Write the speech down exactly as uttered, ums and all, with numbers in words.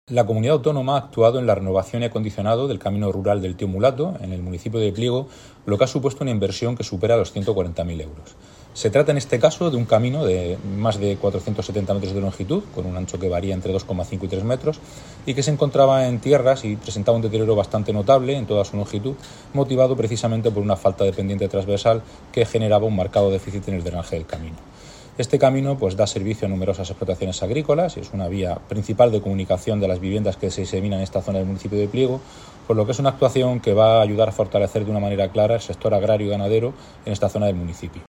La comunidad autónoma ha actuado en la renovación y acondicionado del camino rural del Tío Mulato, en el municipio de Pliego, lo que ha supuesto una inversión que supera los ciento cuarenta mil euros. Se trata en este caso de un camino de más de cuatrocientos setenta metros de longitud, con un ancho que varía entre dos coma cinco y tres metros, y que se encontraba en tierras y presentaba un deterioro bastante notable en toda su longitud, motivado precisamente por una falta de pendiente transversal que generaba un marcado déficit en el drenaje del camino. Este camino pues, da servicio a numerosas explotaciones agrícolas y es una vía principal de comunicación de las viviendas que se diseminan en esta zona del municipio de Pliego, por lo que es una actuación que va a ayudar a fortalecer de una manera clara el sector agrario y ganadero en esta zona del municipio.